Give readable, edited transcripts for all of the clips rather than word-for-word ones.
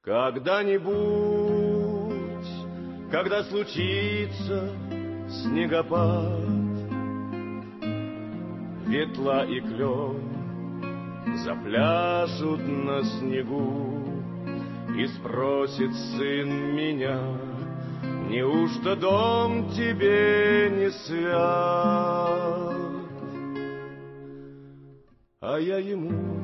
Когда-нибудь, когда случится снегопад, ветла и клен запляшут на снегу, и спросит сын меня: неужто дом тебе не свят? А я ему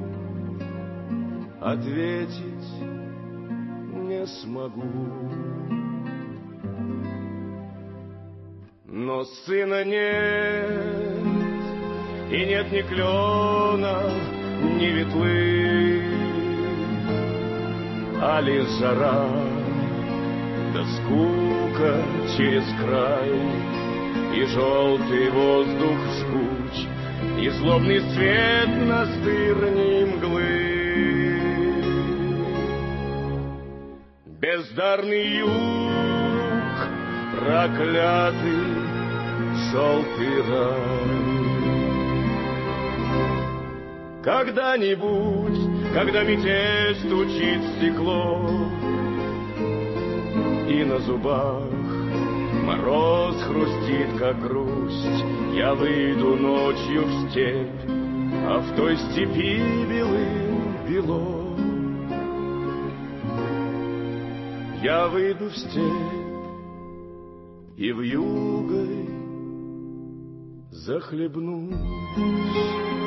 ответить не смогу. Но сына нет, и нет ни клена, ни ветлы, а лишь жара да скука через край, и желтый воздух жгуч, и злобный свет настырной мглы. Бездарный юг, проклятый желтый рай. Когда-нибудь, когда метель стучит в стекло, и на зубах мороз хрустит, как грусть, я выйду ночью в степь, а в той степи белым-бело. Я выйду в степь и вьюгой захлебнусь.